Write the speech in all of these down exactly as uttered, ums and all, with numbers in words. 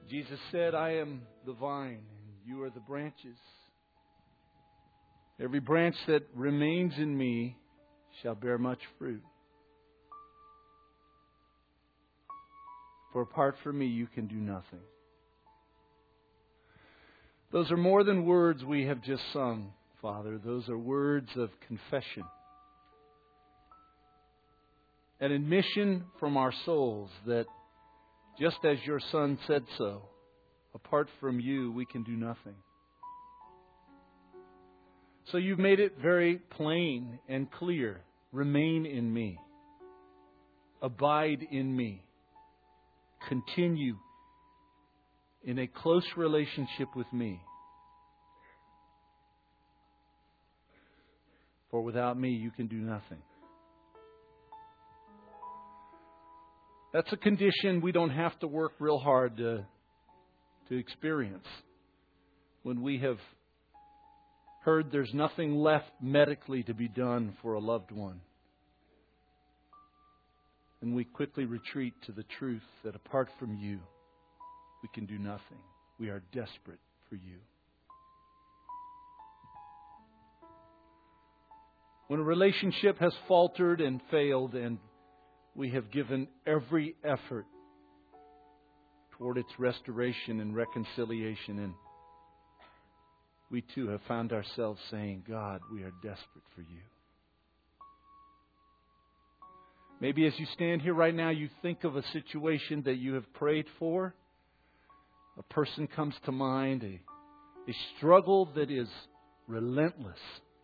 Jesus said, I am the vine and you are the branches. Every branch that remains in me shall bear much fruit. For apart from me, you can do nothing. Those are more than words we have just sung, Father. Those are words of confession. An admission from our souls that just as your Son said so, apart from you, we can do nothing. So you've made it very plain and clear. Remain in me. Abide in me. Continue in a close relationship with me. For without me, you can do nothing. That's a condition we don't have to work real hard to, to experience. When we have heard there's nothing left medically to be done for a loved one. And we quickly retreat to the truth that apart from you, we can do nothing. We are desperate for you. When a relationship has faltered and failed and we have given every effort toward its restoration and reconciliation, and we too have found ourselves saying, God, we are desperate for you. Maybe as you stand here right now, you think of a situation that you have prayed for. A person comes to mind, a, a struggle that is relentless.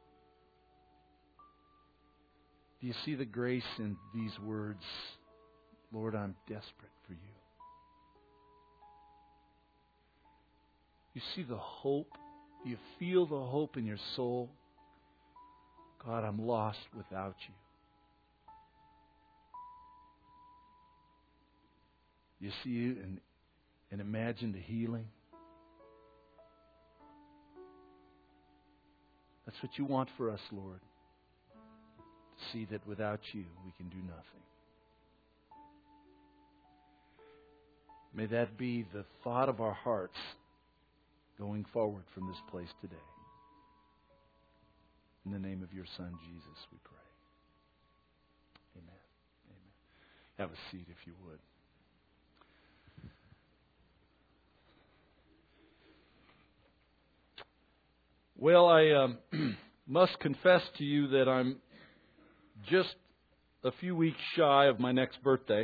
Do you see the grace in these words? Lord, I'm desperate for you. You see the hope? Do you feel the hope in your soul? God, I'm lost without you. You see it and, and imagine the healing. That's what you want for us, Lord. To see that without you, we can do nothing. May that be the thought of our hearts going forward from this place today. In the name of your Son, Jesus, we pray. Amen. Amen. Have a seat if you would. Well, I um, must confess to you that I'm just a few weeks shy of my next birthday.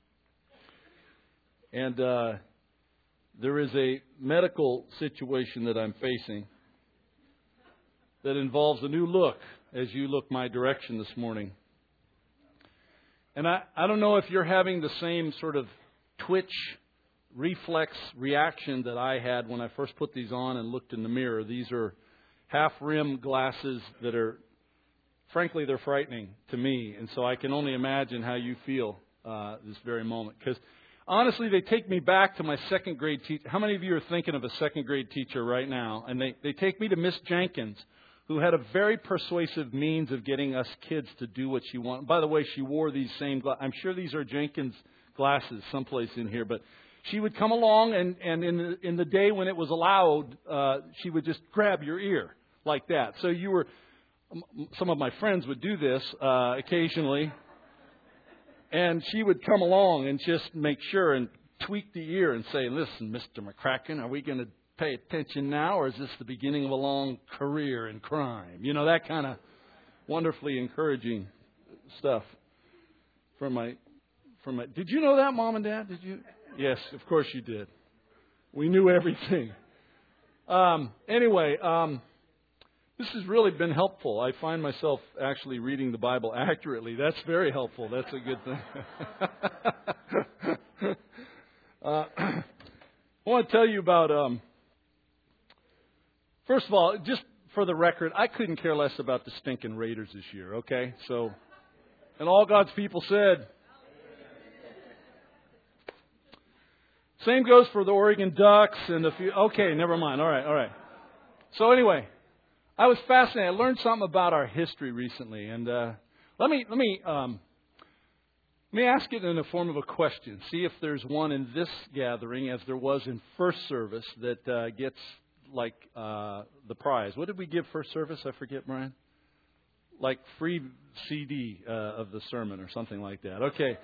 And uh, there is a medical situation that I'm facing that involves a new look as you look my direction this morning. And I, I don't know if you're having the same sort of twitch, reflex reaction that I had when I first put these on and looked in the mirror. These are half-rim glasses that are, frankly, they're frightening to me. And so I can only imagine how you feel uh, this very moment. Because honestly, they take me back to my second grade teacher. How many of you are thinking of a second grade teacher right now? And they, they take me to Miss Jenkins, who had a very persuasive means of getting us kids to do what she wanted. By the way, she wore these same glasses. I'm sure these are Jenkins glasses someplace in here. But she would come along, and, and in, the, in the day when it was allowed, uh, she would just grab your ear like that. So you were, some of my friends would do this uh, occasionally. And she would come along and just make sure and tweak the ear and say, listen, Mister McCracken, are we going to pay attention now, or is this the beginning of a long career in crime? You know, that kind of wonderfully encouraging stuff from my, from my, did you know that, Mom and Dad? Did you? Yes, of course you did. We knew everything. Um, anyway, um, this has really been helpful. I find myself actually reading the Bible accurately. That's very helpful. That's a good thing. uh, I want to tell you about, um, first of all, just for the record, I couldn't care less about the stinking Raiders this year, okay? So, and all God's people said. Same goes for the Oregon Ducks and a few. Okay, never mind. All right, all right. So anyway, I was fascinated. I learned something about our history recently, and uh, let me let me um, Let me ask it in the form of a question. See if there's one in this gathering, as there was in first service, that uh, gets like uh, the prize. What did we give first service? I forget, Brian. Like free C D uh, of the sermon or something like that. Okay.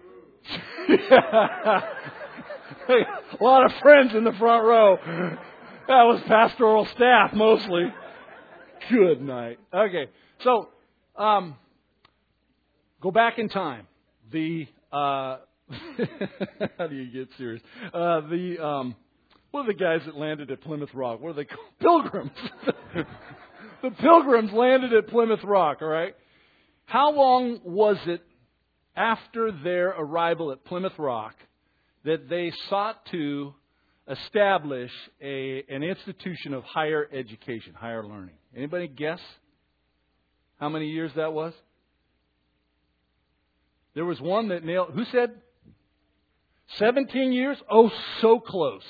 A lot of friends in the front row. That was pastoral staff mostly. Good night. Okay. So, um, go back in time. The, uh, how do you get serious? Uh, the, um, what are the guys that landed at Plymouth Rock? What are they called? Pilgrims. The Pilgrims landed at Plymouth Rock, all right? How long was it after their arrival at Plymouth Rock that they sought to establish a, an institution of higher education, higher learning? Anybody guess how many years that was? There was one that nailed, who said? seventeen years? Oh, so close.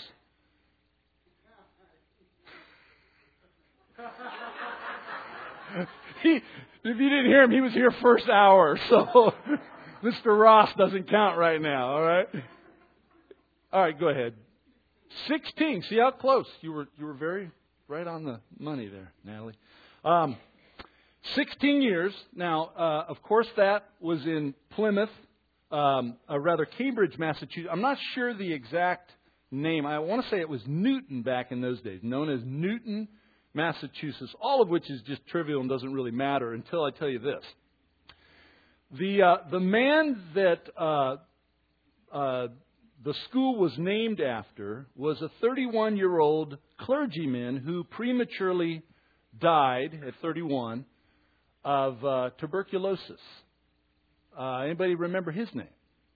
he, if you didn't hear him, he was here first hour, so Mister Ross doesn't count right now, all right? All right, go ahead. sixteen. See how close? You were you were very right on the money there, Natalie. Um, sixteen years. Now, uh, of course, that was in Plymouth, um, or rather Cambridge, Massachusetts. I'm not sure the exact name. I want to say it was Newton back in those days, known as Newton, Massachusetts, all of which is just trivial and doesn't really matter until I tell you this. The uh, the man that uh, uh, the school was named after was a thirty-one-year-old clergyman who prematurely died at thirty-one of uh, tuberculosis. Uh, anybody remember his name?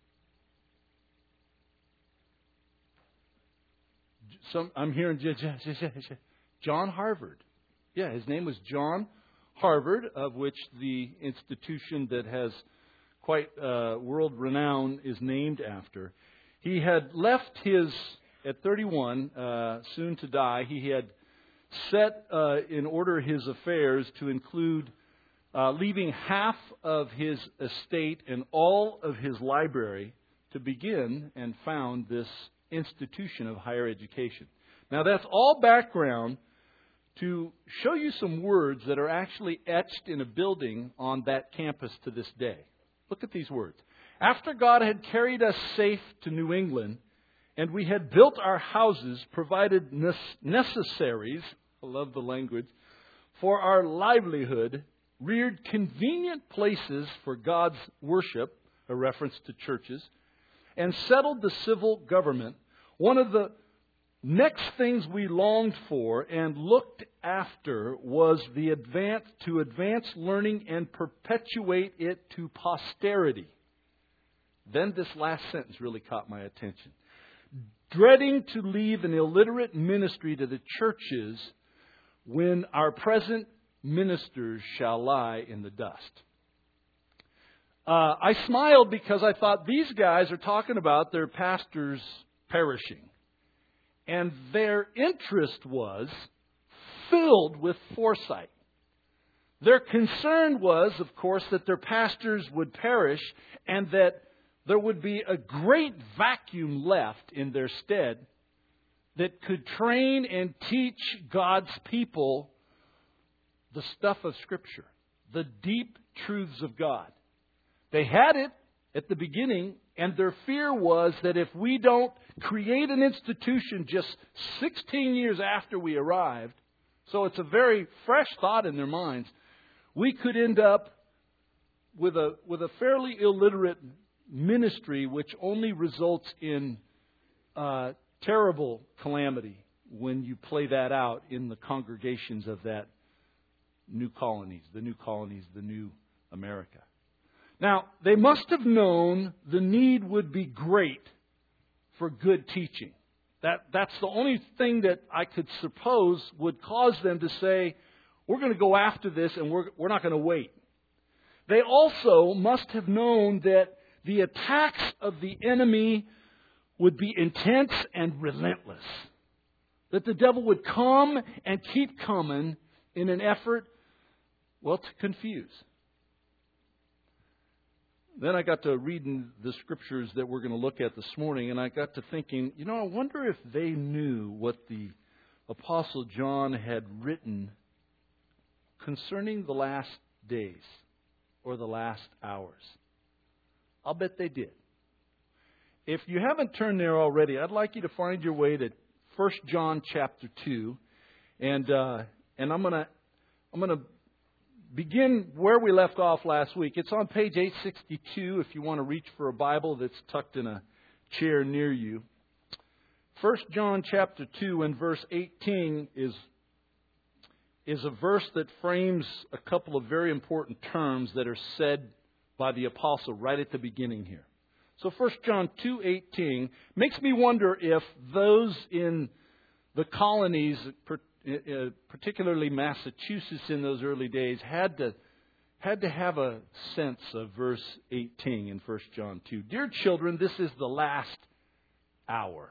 Some, I'm hearing John Harvard. Yeah, his name was John Harvard, of which the institution that has quite uh, world renown is named after. He had left his, at thirty-one, uh, soon to die, he had set uh, in order his affairs to include uh, leaving half of his estate and all of his library to begin and found this institution of higher education. Now that's all background to show you some words that are actually etched in a building on that campus to this day. Look at these words. After God had carried us safe to New England, and we had built our houses, provided necessaries, I love the language, for our livelihood, reared convenient places for God's worship, a reference to churches, and settled the civil government, one of the next things we longed for and looked after was the advance to advance learning and perpetuate it to posterity. Then this last sentence really caught my attention. Dreading to leave an illiterate ministry to the churches when our present ministers shall lie in the dust. Uh, I smiled because I thought these guys are talking about their pastors perishing. And their interest was filled with foresight. Their concern was, of course, that their pastors would perish and that there would be a great vacuum left in their stead that could train and teach God's people the stuff of Scripture, the deep truths of God. They had it at the beginning, and their fear was that if we don't create an institution just sixteen years after we arrived, so it's a very fresh thought in their minds, we could end up with a with a fairly illiterate ministry which only results in uh, terrible calamity when you play that out in the congregations of that new colonies, the new colonies, the new America. Now, they must have known the need would be great for good teaching. That, that's the only thing that I could suppose would cause them to say, we're going to go after this and we're, we're not going to wait. They also must have known that the attacks of the enemy would be intense and relentless. That the devil would come and keep coming in an effort, well, to confuse. then I got to reading the scriptures that we're going to look at this morning, and I got to thinking, you know, I wonder if they knew what the Apostle John had written concerning the last days or the last hours. I'll bet they did. If you haven't turned there already, I'd like you to find your way to First John chapter two, and uh, and I'm gonna I'm gonna begin where we left off last week. It's on page eight sixty-two. If you want to reach for a Bible that's tucked in a chair near you. First John chapter two and verse eighteen is is a verse that frames a couple of very important terms that are said by the apostle right at the beginning here. So First John two eighteen makes me wonder if those in the colonies, particularly Massachusetts in those early days, had to had to have a sense of verse eighteen in First John two. Dear children, this is the last hour.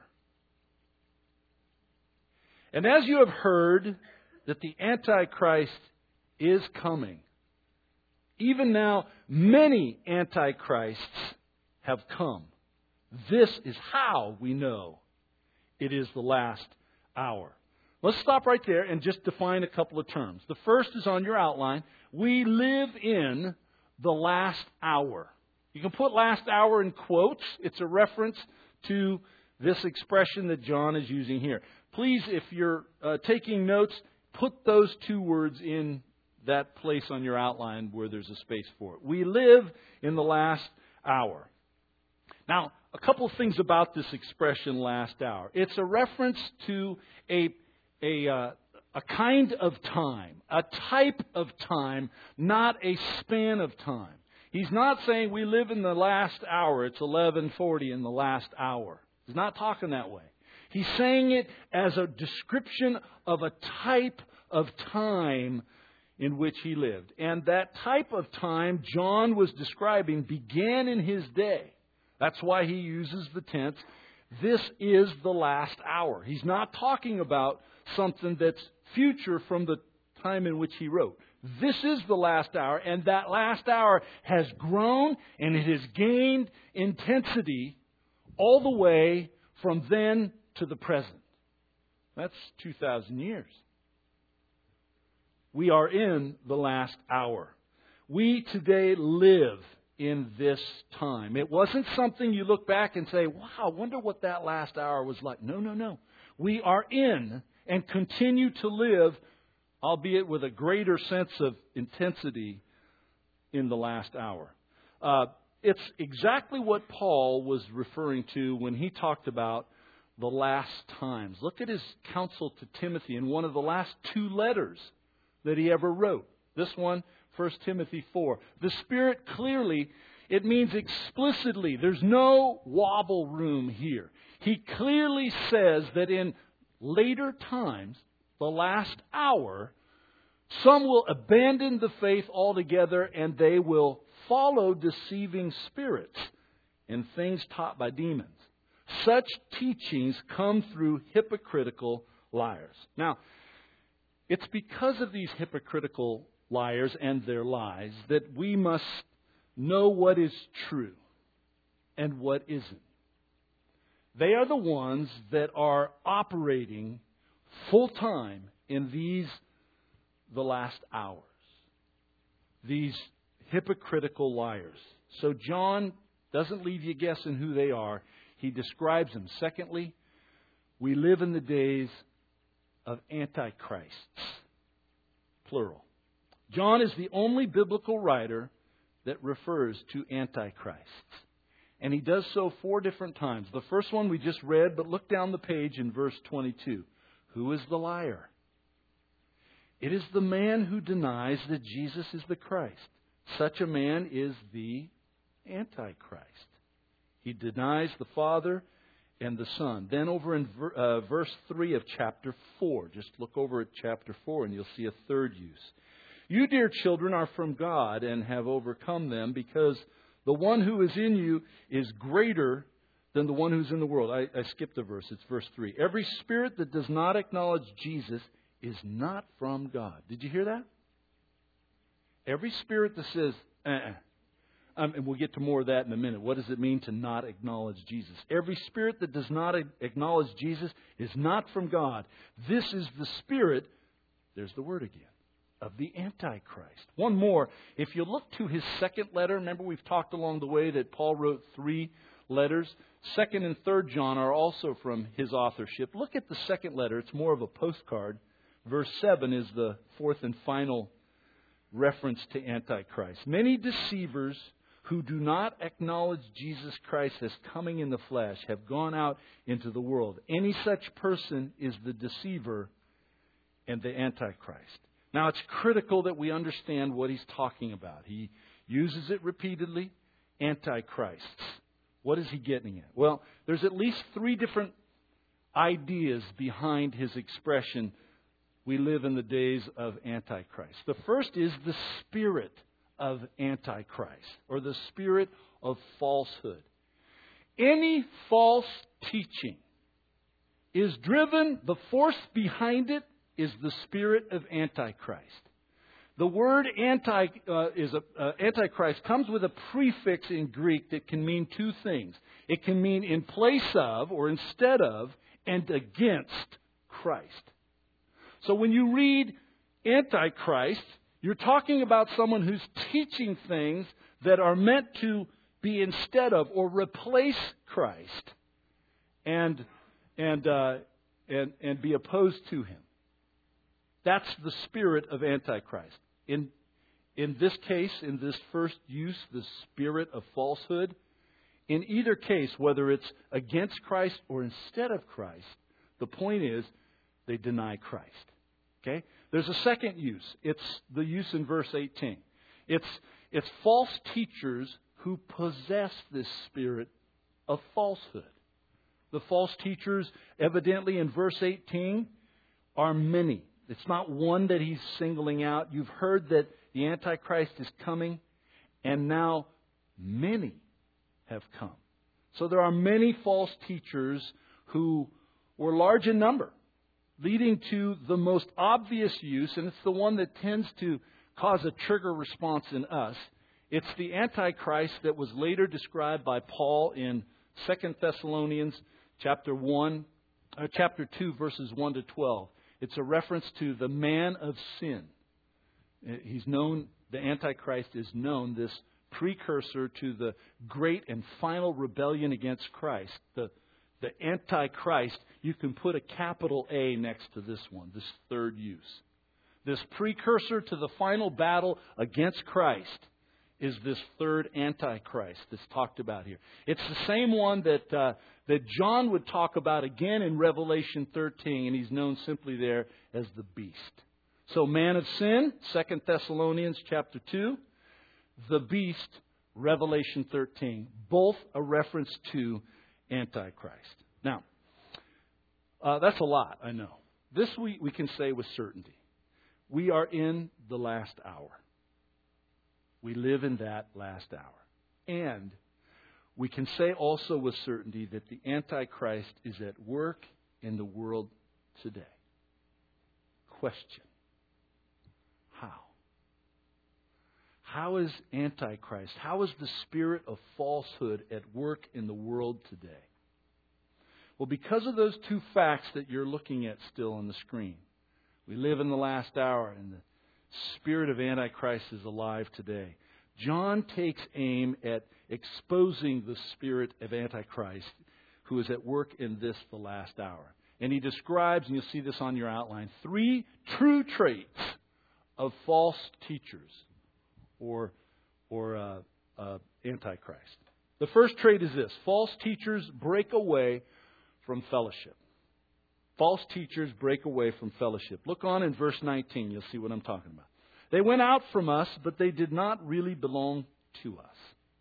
And as you have heard that the Antichrist is coming, even now many Antichrists have come. This is how we know it is the last hour. Let's stop right there and just define a couple of terms. The first is on your outline. We live in the last hour. You can put last hour in quotes. It's a reference to this expression that John is using here. Please, if you're uh, taking notes, put those two words in that place on your outline where there's a space for it. We live in the last hour. Now, a couple of things about this expression, last hour. It's a reference to a a uh, a kind of time, a type of time, not a span of time. He's not saying we live in the last hour. It's eleven forty in the last hour. He's not talking that way. He's saying it as a description of a type of time in which he lived. And that type of time John was describing began in his day. That's why he uses the tense, this is the last hour. He's not talking about something that's future from the time in which he wrote. This is the last hour, and that last hour has grown and it has gained intensity all the way from then to the present. That's two thousand years. We are in the last hour. We today live in this time. It wasn't something you look back and say, wow, I wonder what that last hour was like. No, no, no. We are in and continue to live, albeit with a greater sense of intensity, in the last hour. Uh, it's exactly what Paul was referring to when he talked about the last times. Look at his counsel to Timothy in one of the last two letters that he ever wrote. This one, First Timothy four. The Spirit clearly, it means explicitly. There's no wobble room here. He clearly says that in later times, the last hour, some will abandon the faith altogether and they will follow deceiving spirits and things taught by demons. Such teachings come through hypocritical liars. Now, it's because of these hypocritical liars and their lies that we must know what is true and what isn't. They are the ones that are operating full time in these, the last hours. These hypocritical liars. So John doesn't leave you guessing who they are. He describes them. Secondly, we live in the days of antichrists. Plural. John is the only biblical writer that refers to antichrists. And he does so four different times. The first one we just read, but look down the page in verse twenty-two. Who is the liar? It is the man who denies that Jesus is the Christ. Such a man is the Antichrist. He denies the Father and the Son. Then over in ver, uh, verse three of chapter four, just look over at chapter four and you'll see a third use. You, dear children, are from God and have overcome them, because the one who is in you is greater than the one who's in the world. I, I skipped a verse. It's verse three. Every spirit that does not acknowledge Jesus is not from God. Did you hear that? Every spirit that says, uh-uh, Um, and we'll get to more of that in a minute. What does it mean to not acknowledge Jesus? Every spirit that does not acknowledge Jesus is not from God. This is the spirit, there's the word again, of the Antichrist. One more. If you look to his second letter, remember we've talked along the way that Paul wrote three letters. Second and third John are also from his authorship. Look at the second letter. It's more of a postcard. Verse seven is the fourth and final reference to Antichrist. Many deceivers who do not acknowledge Jesus Christ as coming in the flesh have gone out into the world. Any such person is the deceiver and the Antichrist. Now, it's critical that we understand what he's talking about. He uses it repeatedly, Antichrists. What is he getting at? Well, there's at least three different ideas behind his expression, we live in the days of Antichrist. The first is the spirit of Antichrist, or the spirit of falsehood. Any false teaching is driven, the force behind it is the spirit of Antichrist. The word anti uh, is a, uh, Antichrist comes with a prefix in Greek that can mean two things. It can mean in place of, or instead of, and against Christ. So when you read Antichrist, you're talking about someone who's teaching things that are meant to be instead of or replace Christ, and and uh, and and be opposed to him. That's the spirit of Antichrist. In in this case, in this first use, the spirit of falsehood. In either case, whether it's against Christ or instead of Christ, the point is they deny Christ. Okay? There's a second use. It's the use in verse eighteen. It's it's false teachers who possess this spirit of falsehood. The false teachers, evidently in verse eighteen, are many. It's not one that he's singling out. You've heard that the Antichrist is coming, and now many have come. So there are many false teachers who were large in number, leading to the most obvious use, and it's the one that tends to cause a trigger response in us. It's the Antichrist that was later described by Paul in Second Thessalonians chapter one, uh, chapter two, verses one to twelve. It's a reference to the man of sin. He's known, the Antichrist is known, this precursor to the great and final rebellion against Christ. The, the Antichrist, you can put a capital A next to this one, this third use. This precursor to the final battle against Christ is this third Antichrist that's talked about here. It's the same one that uh, that John would talk about again in Revelation thirteen, and he's known simply there as the beast. So man of sin, Second Thessalonians chapter two, the beast, Revelation thirteen, both a reference to Antichrist. Now, uh, that's a lot, I know. This we, we can say with certainty. We are in the last hour. We live in that last hour. And we can say also with certainty that the Antichrist is at work in the world today. Question. How? How is Antichrist, how is the spirit of falsehood at work in the world today? Well, because of those two facts that you're looking at still on the screen. We live in the last hour, and the spirit of Antichrist is alive today. John takes aim at exposing the spirit of Antichrist who is at work in this, the last hour. And he describes, and you'll see this on your outline, three true traits of false teachers or, or uh, uh, Antichrist. The first trait is this: false teachers break away from fellowship. False teachers break away from fellowship. Look on in verse nineteen. You'll see what I'm talking about. They went out from us, but they did not really belong to us.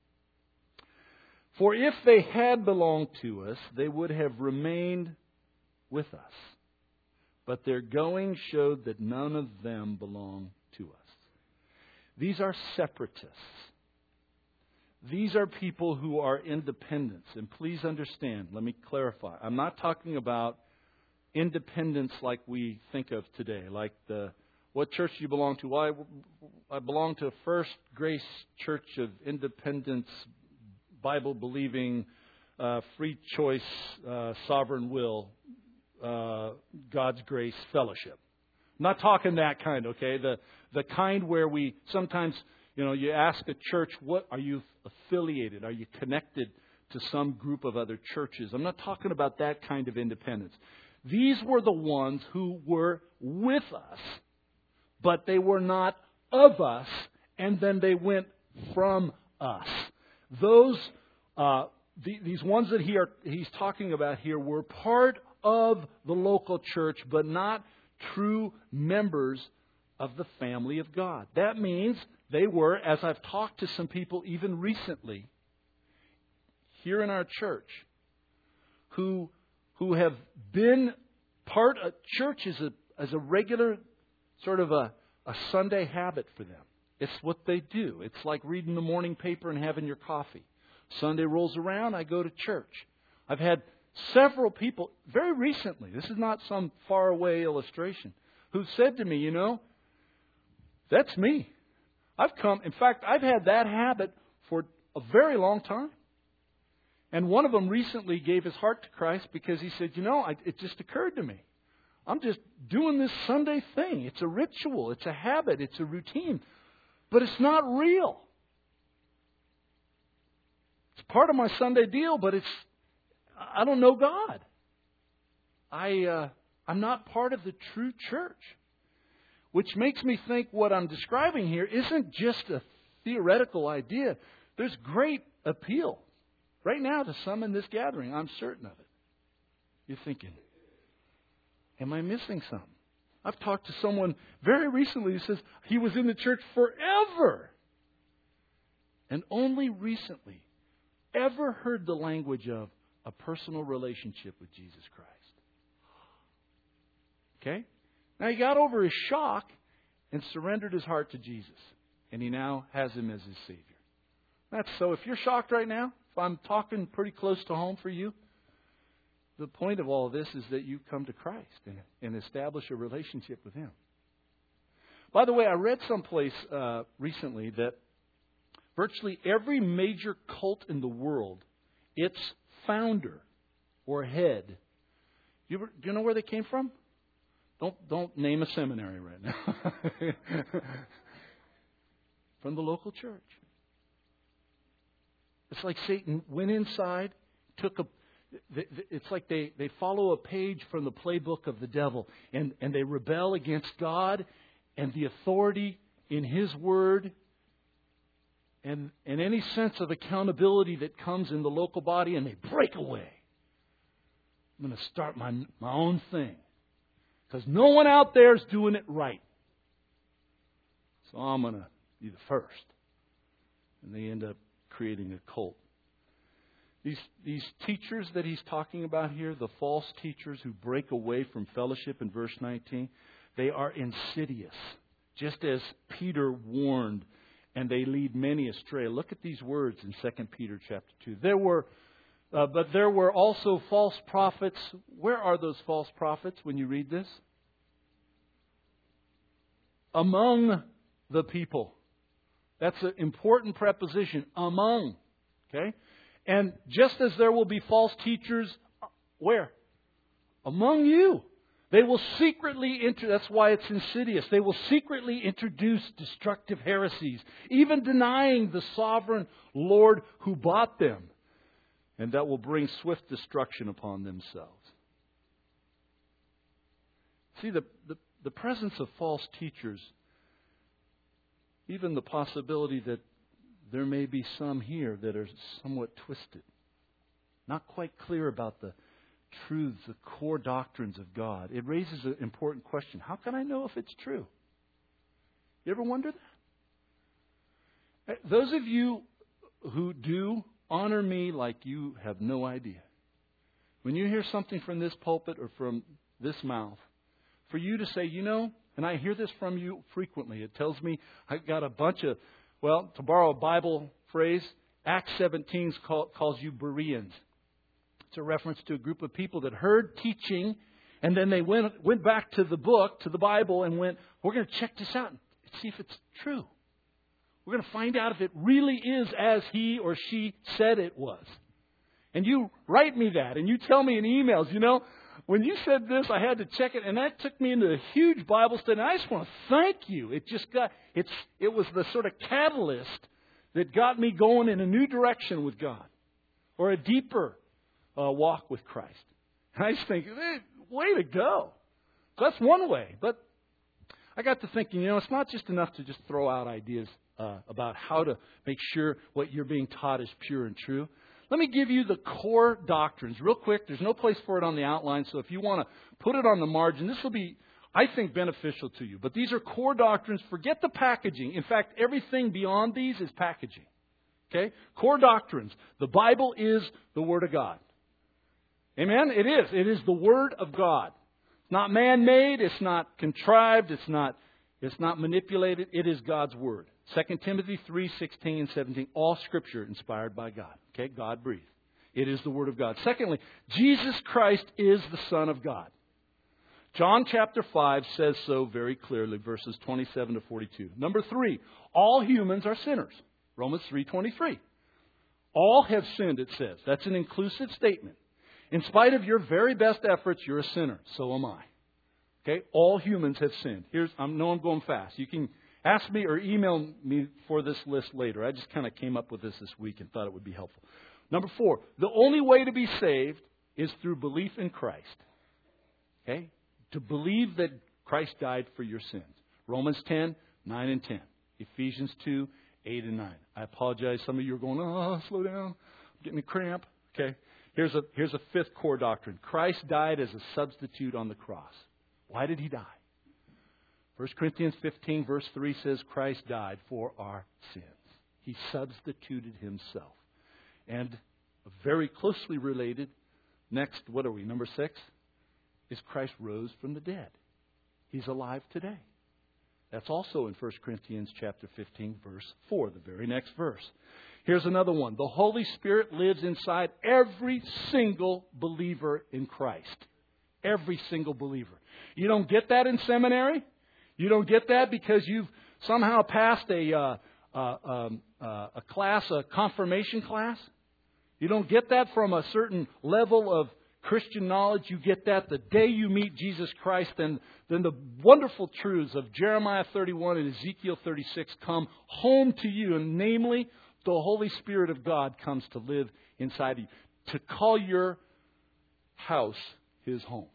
For if they had belonged to us, they would have remained with us. But their going showed that none of them belong to us. These are separatists. These are people who are independents. And please understand, let me clarify. I'm not talking about independence like we think of today, like the what church do you belong to? Well, I, I belong to First Grace Church of Independence, Bible-believing, uh, free choice, uh, sovereign will, uh, God's grace fellowship. I'm not talking that kind, okay? The the kind where we sometimes, you know, you ask a church, what are you affiliated? Are you connected to some group of other churches? I'm not talking about that kind of independence. These were the ones who were with us, but they were not of us, and then they went from us. Those, uh, the, these ones that he are, he's talking about here were part of the local church, but not true members of the family of God. That means they were, as I've talked to some people even recently here in our church, who who have been part of church as a as a regular sort of a, a Sunday habit for them. It's what they do. It's like reading the morning paper and having your coffee. Sunday rolls around, I go to church. I've had several people, very recently, this is not some faraway illustration, who said to me, you know, that's me. I've come, in fact, I've had that habit for a very long time. And one of them recently gave his heart to Christ because he said, you know, I, it just occurred to me. I'm just doing this Sunday thing. It's a ritual. It's a habit. It's a routine. But it's not real. It's part of my Sunday deal, but it's, I don't know God. I, uh, I'm not part of the true church. Which makes me think what I'm describing here isn't just a theoretical idea. There's great appeal. Right now, to some in this gathering, I'm certain of it. You're thinking, am I missing something? I've talked to someone very recently who says he was in the church forever and only recently ever heard the language of a personal relationship with Jesus Christ. Okay? Now, he got over his shock and surrendered his heart to Jesus. And he now has Him as his Savior. That's so. If you're shocked right now, if I'm talking pretty close to home for you, the point of all of this is that you come to Christ and, and establish a relationship with Him. By the way, I read someplace uh, recently that virtually every major cult in the world, its founder or head, do you, ever, do you know where they came from? Don't don't name a seminary right now. From the local church. It's like Satan went inside, took a. It's like they, they follow a page from the playbook of the devil, and, and they rebel against God and the authority in His Word, and and any sense of accountability that comes in the local body, and they break away. I'm going to start my my own thing because no one out there is doing it right. So I'm going to be the first, and they end up creating a cult. These these teachers that he's talking about here, the false teachers who break away from fellowship in verse nineteen, they are insidious, just as Peter warned, and they lead many astray. Look at these words in Second Peter chapter two. There were, uh, but there were also false prophets. Where are those false prophets when you read this? Among the people. That's an important preposition, among. Okay? And just as there will be false teachers, where? Among you. They will secretly, inter- that's why it's insidious. They will secretly introduce destructive heresies, even denying the sovereign Lord who bought them. And that will bring swift destruction upon themselves. See, the, the, the presence of false teachers, even the possibility that there may be some here that are somewhat twisted, not quite clear about the truths, the core doctrines of God. It raises an important question. How can I know if it's true? You ever wonder that? Those of you who do honor me like you have no idea. When you hear something from this pulpit or from this mouth, for you to say, you know, and I hear this from you frequently. It tells me I got a bunch of, well, to borrow a Bible phrase, Acts seventeen call, calls you Bereans. It's a reference to a group of people that heard teaching And then they went went back to the book, to the Bible, and went, we're going to check this out and see if it's true. We're going to find out if it really is as he or she said it was. And you write me that, and you tell me in emails, you know, when you said this, I had to check it, and that took me into a huge Bible study. And I just want to thank you. It just got, it's, it was the sort of catalyst that got me going in a new direction with God, or a deeper uh, walk with Christ. And I just think, hey, way to go. So that's one way. But I got to thinking, you know, it's not just enough to just throw out ideas uh, about how to make sure what you're being taught is pure and true. Let me give you the core doctrines real quick. There's no place for it on the outline, so if you want to put it on the margin, this will be, I think, beneficial to you. But these are core doctrines. Forget the packaging. In fact, everything beyond these is packaging. Okay? Core doctrines. The Bible is the Word of God. Amen? It is. It is the Word of God. It's not man-made. It's not contrived. It's not, it's not manipulated. It is God's Word. Second Timothy three, sixteen and seventeen. All Scripture inspired by God. Okay? God breathed. It is the Word of God. Secondly, Jesus Christ is the Son of God. John chapter five says so very clearly, verses twenty-seven to forty-two. Number three, all humans are sinners. Romans three twenty-three. All have sinned, it says. That's an inclusive statement. In spite of your very best efforts, you're a sinner. So am I. Okay? All humans have sinned. Here's, I know I'm going fast. You can ask me or email me for this list later. I just kind of came up with this this week and thought it would be helpful. Number four, the only way to be saved is through belief in Christ. Okay? To believe that Christ died for your sins. Romans ten, nine and ten. Ephesians two, eight and nine. I apologize. Some of you are going, oh, slow down. I'm getting a cramp. Okay. Here's a, here's a fifth core doctrine. Christ died as a substitute on the cross. Why did He die? First Corinthians fifteen, verse three says Christ died for our sins. He substituted Himself. And very closely related, next, what are we, number six? Is Christ rose from the dead. He's alive today. That's also in First Corinthians chapter fifteen, verse four, the very next verse. Here's another one. The Holy Spirit lives inside every single believer in Christ. Every single believer. You don't get that in seminary. You don't get that because you've somehow passed a uh, uh, um, uh, a class, a confirmation class. You don't get that from a certain level of Christian knowledge. You get that the day you meet Jesus Christ, and then the wonderful truths of Jeremiah thirty-one and Ezekiel thirty-six come home to you, and namely, the Holy Spirit of God comes to live inside of you, to call your house His home.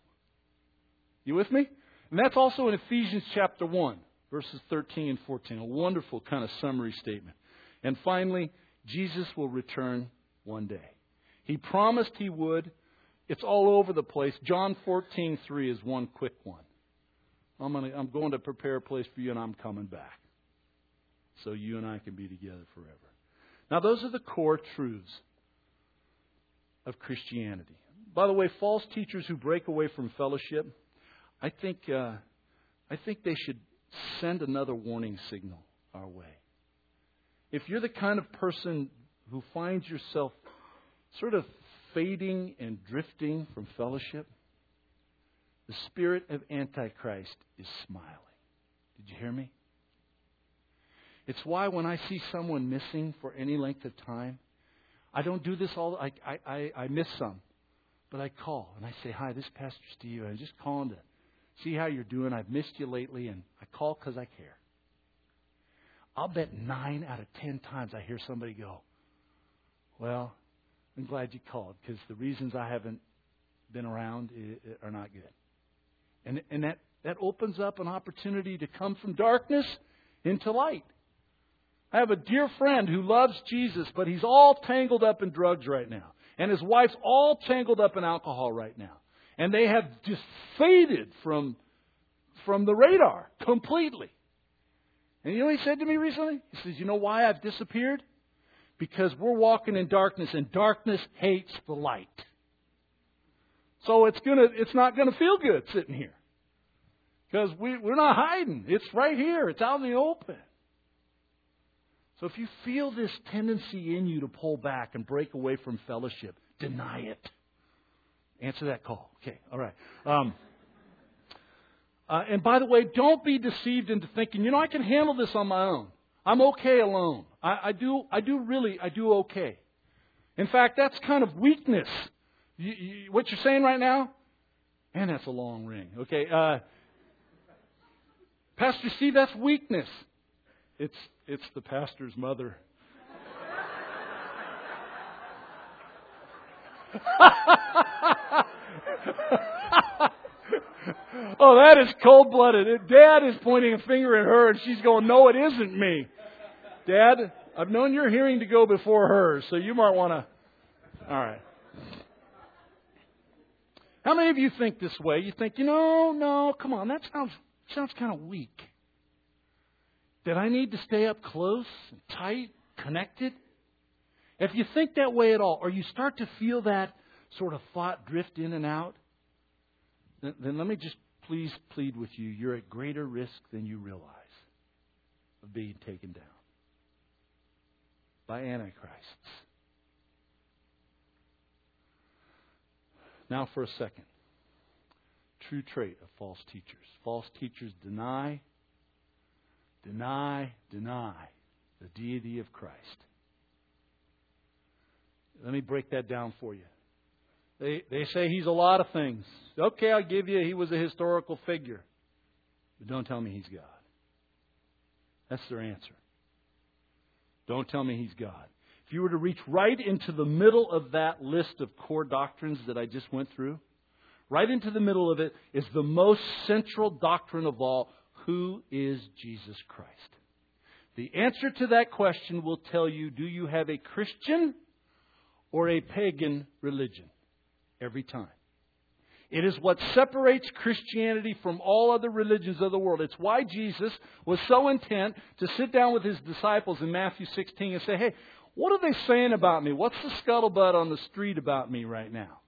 You with me? And that's also in Ephesians chapter one, verses thirteen and fourteen. A wonderful kind of summary statement. And finally, Jesus will return one day. He promised He would. It's all over the place. John fourteen three is one quick one. I'm, gonna, I'm going to prepare a place for you, and I'm coming back. So you and I can be together forever. Now, those are the core truths of Christianity. By the way, false teachers who break away from fellowship, I think uh, I think they should send another warning signal our way. If you're the kind of person who finds yourself sort of fading and drifting from fellowship, the spirit of Antichrist is smiling. Did you hear me? It's why when I see someone missing for any length of time, I don't do this all. I I I, I miss some, but I call and I say, "Hi, this is Pastor Steve. I'm just calling to see how you're doing. I've missed you lately," and I call because I care. I'll bet nine out of ten times I hear somebody go, "Well, I'm glad you called because the reasons I haven't been around are not good." And and that, that opens up an opportunity to come from darkness into light. I have a dear friend who loves Jesus, but he's all tangled up in drugs right now. And his wife's all tangled up in alcohol right now. And they have just faded from, from the radar completely. And you know what he said to me recently? He says, "You know why I've disappeared? Because we're walking in darkness, and darkness hates the light. So it's gonna, it's not going to feel good sitting here. Because we, we're not hiding. It's right here. It's out in the open." So if you feel this tendency in you to pull back and break away from fellowship, deny it. Answer that call. Okay, all right. Um, Uh, and by the way, don't be deceived into thinking, you know, I can handle this on my own. I'm okay alone. I, I do, I do really, I do okay. In fact, that's kind of weakness. You, you, what you're saying right now? Man, that's a long ring. Okay. Uh, Pastor Steve, that's weakness. It's, it's the pastor's mother. Oh, that is cold-blooded. Dad is pointing a finger at her, and she's going, no, it isn't me. Dad, I've known your hearing to go before hers, so you might want to... All right. How many of you think this way? You think, you know, no, come on, that sounds sounds kind of weak. That I need to stay up close and tight, connected? If you think that way at all, or you start to feel that sort of thought drift in and out, then, then let me just please plead with you. You're at greater risk than you realize of being taken down by antichrists. Now for a second. True trait of false teachers. False teachers deny, deny, deny the deity of Christ. Let me break that down for you. They they say He's a lot of things. Okay, I'll give you He was a historical figure. But don't tell me He's God. That's their answer. Don't tell me He's God. If you were to reach right into the middle of that list of core doctrines that I just went through, right into the middle of it is the most central doctrine of all. Who is Jesus Christ? The answer to that question will tell you, do you have a Christian or a pagan religion? Every time. It is what separates Christianity from all other religions of the world. It's why Jesus was so intent to sit down with His disciples in Matthew sixteen and say, hey, what are they saying about me? What's the scuttlebutt on the street about me right now?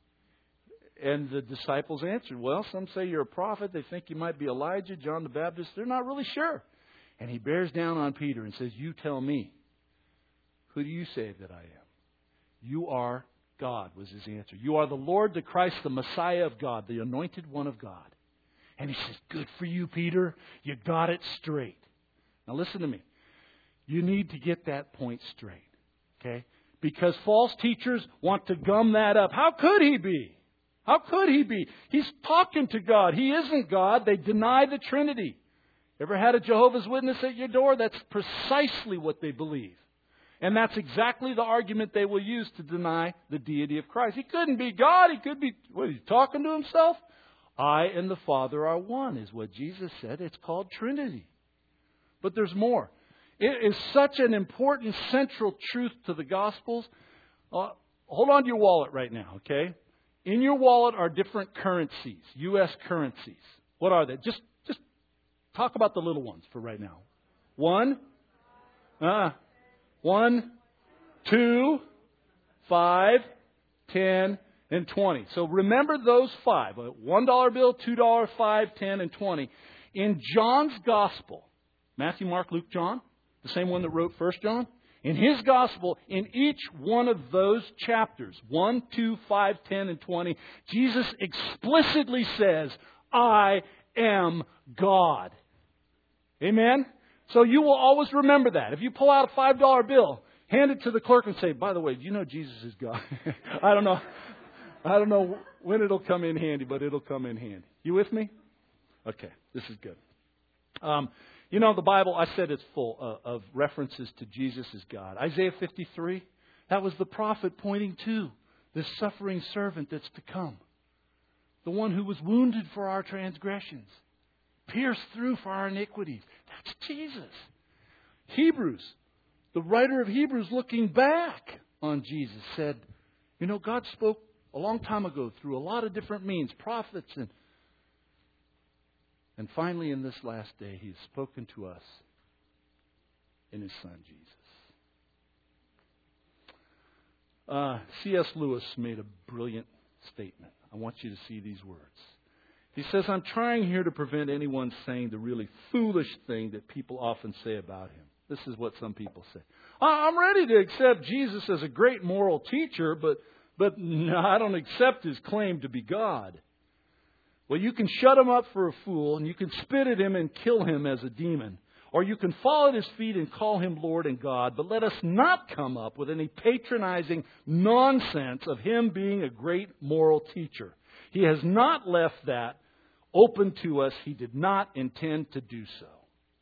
And the disciples answered, well, some say you're a prophet. They think you might be Elijah, John the Baptist. They're not really sure. And He bears down on Peter and says, you tell me, who do you say that I am? You are God, was his answer. You are the Lord, the Christ, the Messiah of God, the anointed one of God. And he says, good for you, Peter. You got it straight. Now listen to me. You need to get that point straight. Okay? Because false teachers want to gum that up. How could he be? How could he be? He's talking to God. He isn't God. They deny the Trinity. Ever had a Jehovah's Witness at your door? That's precisely what they believe. And that's exactly the argument they will use to deny the deity of Christ. He couldn't be God. He could be, what, is he talking to himself? I and the Father are one, is what Jesus said. It's called Trinity. But there's more. It is such an important central truth to the Gospels. Uh, hold on to your wallet right now, okay? In your wallet are different currencies, U S currencies. What are they? Just, just talk about the little ones for right now. One. Ah. One, two, five, ten, and twenty. So remember those five. A one dollar bill, two dollars, five, ten, and twenty. In John's Gospel, Matthew, Mark, Luke, John, the same one that wrote First John, in his Gospel, in each one of those chapters, one, two, five, ten, and twenty, Jesus explicitly says, I am God. Amen? So you will always remember that. If you pull out a five dollar bill, hand it to the clerk and say, by the way, do you know Jesus is God? I don't know. I don't know when it'll come in handy, but it'll come in handy. You with me? Okay, this is good. Um, you know, the Bible, I said it's full uh, of references to Jesus as God. Isaiah fifty-three, that was the prophet pointing to this suffering servant that's to come. The one who was wounded for our transgressions, pierced through for our iniquities. That's Jesus. Hebrews, the writer of Hebrews looking back on Jesus said, you know, God spoke a long time ago through a lot of different means, prophets, and and finally in this last day He has spoken to us in His Son Jesus. Uh, C S Lewis made a brilliant statement. I want you to see these words. He says, I'm trying here to prevent anyone saying the really foolish thing that people often say about Him. This is what some people say. I'm ready to accept Jesus as a great moral teacher, but, but no, I don't accept His claim to be God. Well, you can shut him up for a fool, and you can spit at him and kill him as a demon. Or you can fall at his feet and call him Lord and God. But let us not come up with any patronizing nonsense of him being a great moral teacher. He has not left that open to us. He did not intend to do so.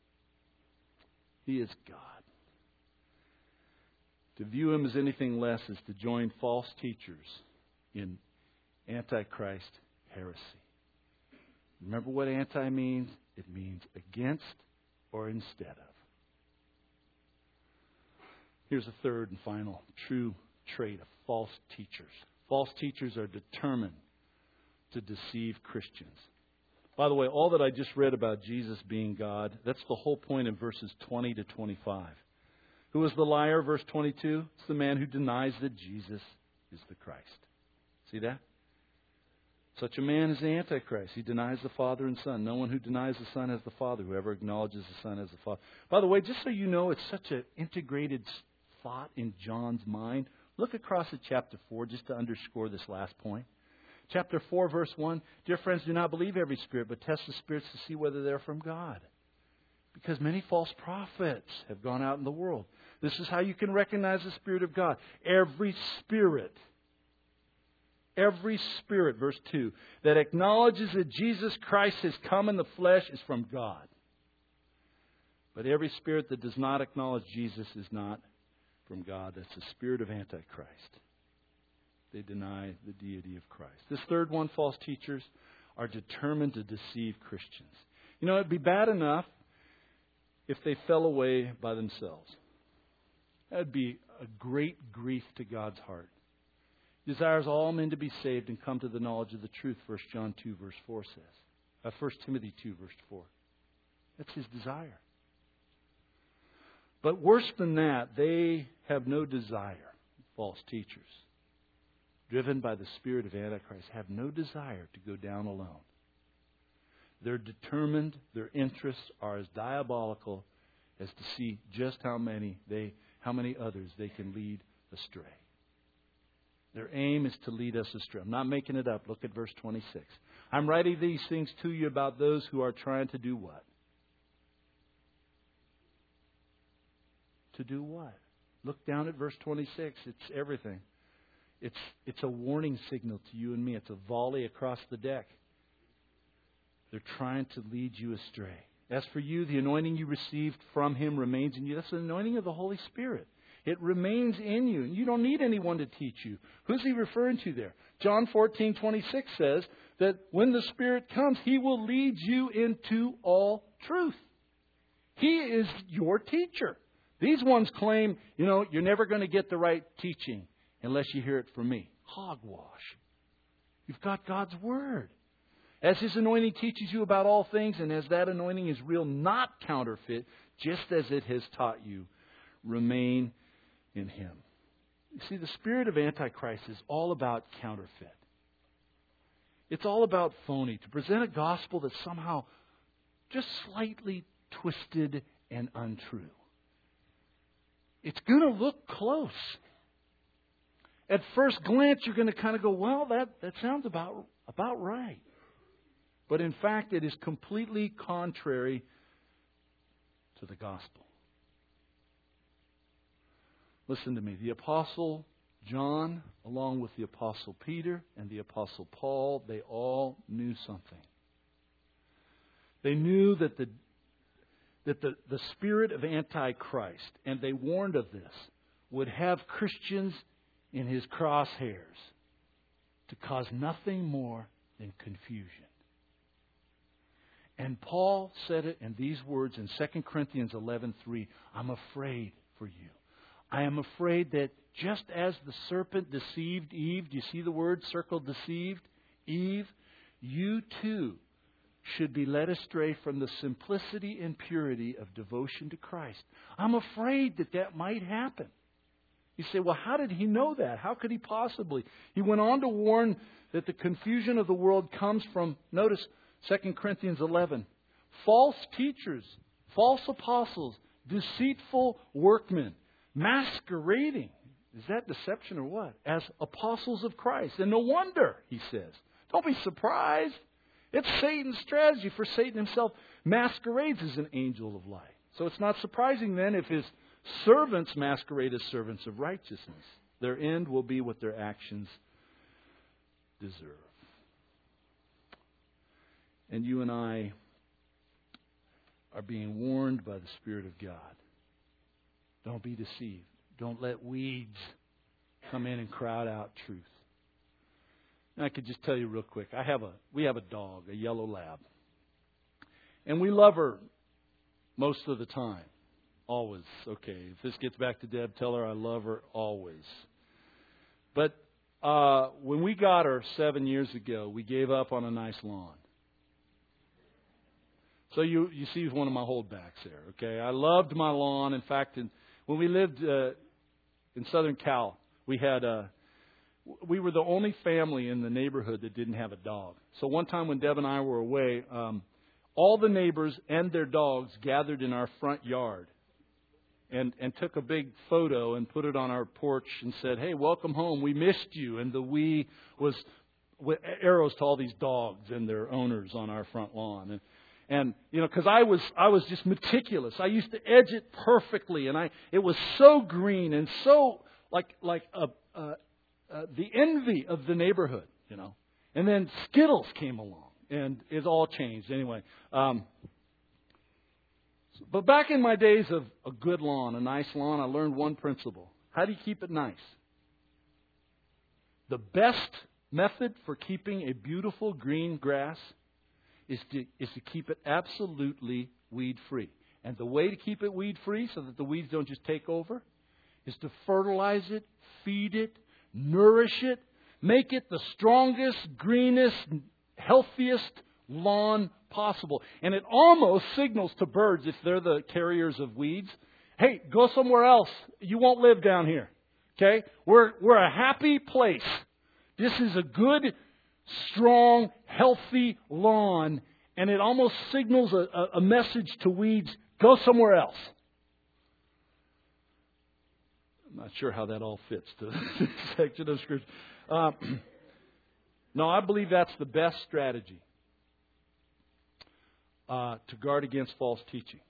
He is God. To view him as anything less is to join false teachers in Antichrist heresy. Remember what anti means? It means against or instead of. Here's a third and final true trait of false teachers. False teachers are determined to deceive Christians. By the way, all that I just read about Jesus being God, that's the whole point in verses twenty to twenty-five. Who is the liar? Verse twenty-two. It's the man who denies that Jesus is the Christ. See that? Such a man is the Antichrist. He denies the Father and Son. No one who denies the Son has the Father. Whoever acknowledges the Son has the Father. By the way, just so you know, it's such an integrated thought in John's mind. Look across at chapter four just to underscore this last point. Chapter four, verse one. Dear friends, do not believe every spirit, but test the spirits to see whether they're from God. Because many false prophets have gone out in the world. This is how you can recognize the Spirit of God. Every spirit, every spirit, verse two, that acknowledges that Jesus Christ has come in the flesh is from God. But every spirit that does not acknowledge Jesus is not from God. That's the spirit of Antichrist. They deny the deity of Christ. This third one, false teachers are determined to deceive Christians. You know, it'd be bad enough if they fell away by themselves. That would be a great grief to God's heart. He desires all men to be saved and come to the knowledge of the truth, First John two, verse four says. Uh, First Timothy two, verse four. That's his desire. But worse than that, they have no desire, false teachers, driven by the spirit of Antichrist, have no desire to go down alone. They're determined, their interests are as diabolical as to see just how many they, how many others they can lead astray. Their aim is to lead us astray. I'm not making it up. Look at verse twenty-six. I'm writing these things to you about those who are trying to do what? To do what? Look down at verse twenty-six. It's everything. It's, it's a warning signal to you and me. It's a volley across the deck. They're trying to lead you astray. As for you, the anointing you received from Him remains in you. That's the anointing of the Holy Spirit. It remains in you. You don't need anyone to teach you. Who's He referring to there? John fourteen twenty-six says that when the Spirit comes, He will lead you into all truth. He is your teacher. These ones claim, you know, you're never going to get the right teaching unless you hear it from me. Hogwash. You've got God's Word. As His anointing teaches you about all things, and as that anointing is real, not counterfeit, just as it has taught you, remain in Him. You see, the spirit of Antichrist is all about counterfeit. It's all about phony. To present a gospel that's somehow just slightly twisted and untrue. It's going to look close. At first glance, you're going to kind of go, well, that, that sounds about, about right. But in fact, it is completely contrary to the gospel. Listen to me. The Apostle John, along with the Apostle Peter and the Apostle Paul, they all knew something. They knew that the that the, the spirit of Antichrist, and they warned of this, would have Christians in his crosshairs to cause nothing more than confusion. And Paul said it in these words in Second Corinthians eleven three. I'm afraid for you. I am afraid that just as the serpent deceived Eve, do you see the word circled deceived? Eve, you too should be led astray from the simplicity and purity of devotion to Christ. I'm afraid that that might happen. You say, well, how did he know that? How could he possibly? He went on to warn that the confusion of the world comes from, notice, Second Corinthians eleven. False teachers, false apostles, deceitful workmen, masquerading. Is that deception or what? As apostles of Christ. And no wonder, he says. Don't be surprised. It's Satan's strategy, for Satan himself masquerades as an angel of light. So it's not surprising then if his servants masquerade as servants of righteousness. Their end will be what their actions deserve. And you and I are being warned by the Spirit of God. Don't be deceived. Don't let weeds come in and crowd out truth. And I could just tell you real quick. I have a we have a dog, a yellow lab. And we love her most of the time. Always. Okay, if this gets back to Deb, tell her I love her always. But uh, when we got her seven years ago, we gave up on a nice lawn. So you you see one of my holdbacks there. Okay, I loved my lawn. In fact, in, when we lived uh, in Southern Cal, we had a we were the only family in the neighborhood that didn't have a dog. So one time when Deb and I were away, um, all the neighbors and their dogs gathered in our front yard and, and took a big photo and put it on our porch and said, "Hey, welcome home. We missed you." And the "we" was with arrows to all these dogs and their owners on our front lawn. And, and you know, because I was I was just meticulous. I used to edge it perfectly, and I it was so green and so like like a. a Uh, the envy of the neighborhood, you know. And then Skittles came along, and it all changed. Anyway, um, but back in my days of a good lawn, a nice lawn, I learned one principle. How do you keep it nice? The best method for keeping a beautiful green grass is to, is to keep it absolutely weed-free. And the way to keep it weed-free so that the weeds don't just take over is to fertilize it, feed it, nourish it, make it the strongest, greenest, healthiest lawn possible. And it almost signals to birds, if they're the carriers of weeds, hey, go somewhere else. You won't live down here. Okay? We're, we're a happy place. This is a good, strong, healthy lawn. And it almost signals a, a, a message to weeds, go somewhere else. I'm not sure how that all fits to this section of Scripture. Uh, no, I believe that's the best strategy uh, to guard against false teaching.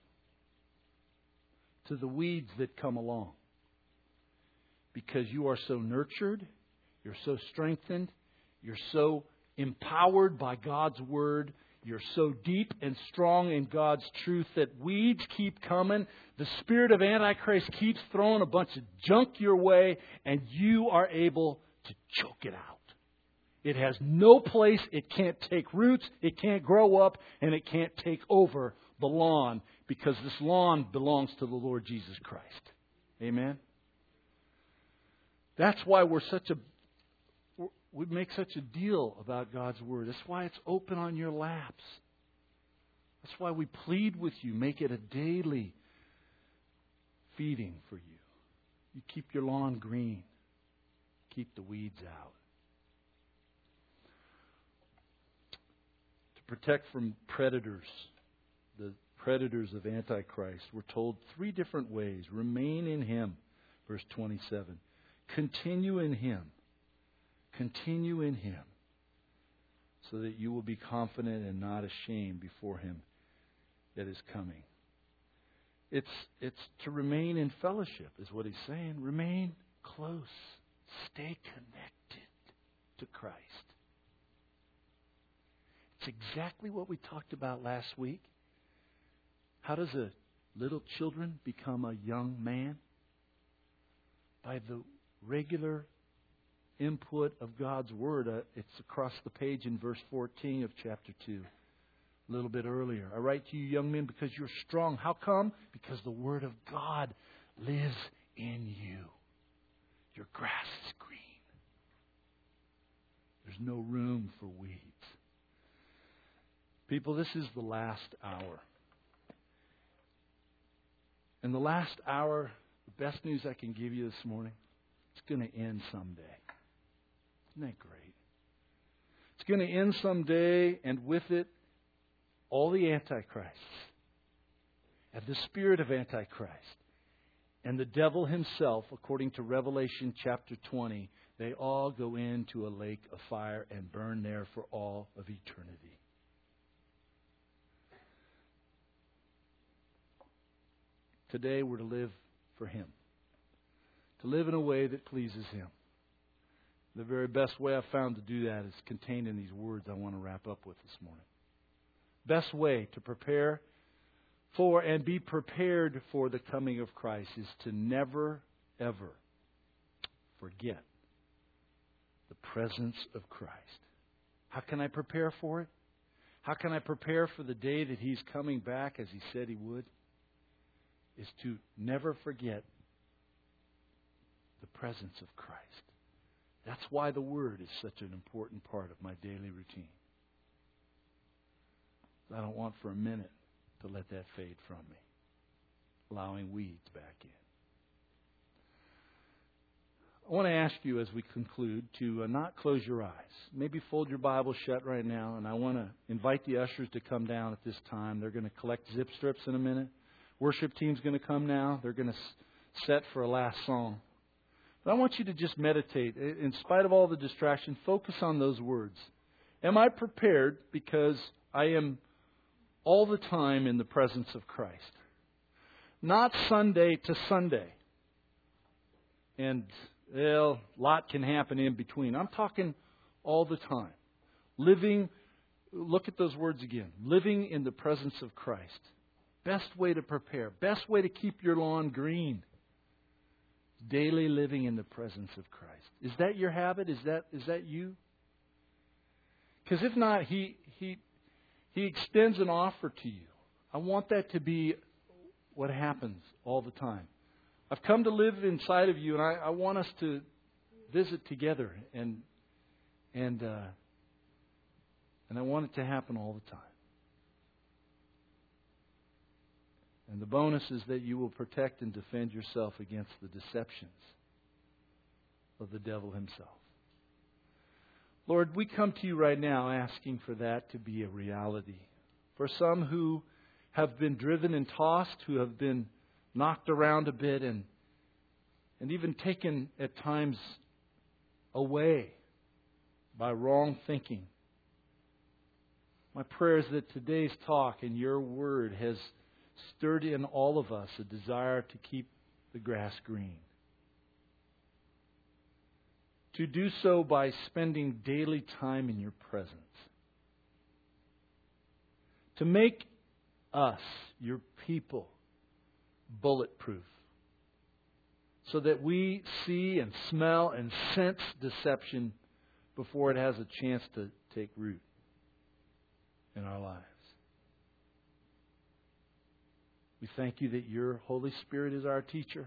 To the weeds that come along. Because you are so nurtured, you're so strengthened, you're so empowered by God's Word, you're so deep and strong in God's truth that weeds keep coming. The spirit of Antichrist keeps throwing a bunch of junk your way, and you are able to choke it out. It has no place. It can't take roots. It can't grow up, and it can't take over the lawn, because this lawn belongs to the Lord Jesus Christ. Amen? That's why we're such a we make such a deal about God's Word. That's why it's open on your laps. That's why we plead with you. Make it a daily feeding for you. You keep your lawn green. Keep the weeds out. To protect from predators, the predators of Antichrist, we're told three different ways. Remain in Him, verse twenty-seven. Continue in Him. Continue in Him, so that you will be confident and not ashamed before Him that is coming. It's it's to remain in fellowship, is what he's saying. Remain close. Stay connected to Christ. It's exactly what we talked about last week. How does a little children become a young man? By the regular input of God's Word. Uh, it's across the page in verse fourteen of chapter two. A little bit earlier. I write to you, young men, because you're strong. How come? Because the Word of God lives in you. Your grass is green. There's no room for weeds. People, this is the last hour. And the last hour, the best news I can give you this morning, it's going to end someday. Isn't that great? It's going to end someday, and with it, all the antichrists, and the spirit of Antichrist, and the devil himself, according to Revelation chapter twenty, they all go into a lake of fire and burn there for all of eternity. Today we're to live for Him. To live in a way that pleases Him. The very best way I've found to do that is contained in these words I want to wrap up with this morning. Best way to prepare for and be prepared for the coming of Christ is to never, ever forget the presence of Christ. How can I prepare for it? How can I prepare for the day that He's coming back as He said He would? Is to never forget the presence of Christ. That's why the Word is such an important part of my daily routine. I don't want for a minute to let that fade from me, allowing weeds back in. I want to ask you as we conclude to uh, not close your eyes. Maybe fold your Bible shut right now, and I want to invite the ushers to come down at this time. They're going to collect zip strips in a minute. Worship team's going to come now. They're going to set for a last song. But I want you to just meditate. In spite of all the distraction, focus on those words. Am I prepared because I am all the time in the presence of Christ? Not Sunday to Sunday. And, well, a lot can happen in between. I'm talking all the time. Living, look at those words again. Living in the presence of Christ. Best way to prepare. Best way to keep your lawn green. Daily living in the presence of Christ. Is that your habit? Is that is that you? Because if not, he he he extends an offer to you. I want that to be what happens all the time. I've come to live inside of you, and I, I want us to visit together, and and uh, and I want it to happen all the time. And the bonus is that you will protect and defend yourself against the deceptions of the devil himself. Lord, we come to you right now asking for that to be a reality. For some who have been driven and tossed, who have been knocked around a bit and, and even taken at times away by wrong thinking. My prayer is that today's talk and your word has stirred in all of us a desire to keep the grass green. To do so by spending daily time in your presence. To make us, your people, bulletproof. So that we see and smell and sense deception before it has a chance to take root in our lives. We thank you that your Holy Spirit is our teacher.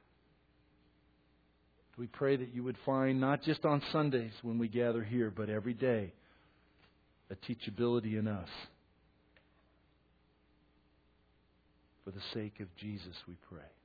We pray that you would find, not just on Sundays when we gather here, but every day, a teachability in us. For the sake of Jesus, we pray.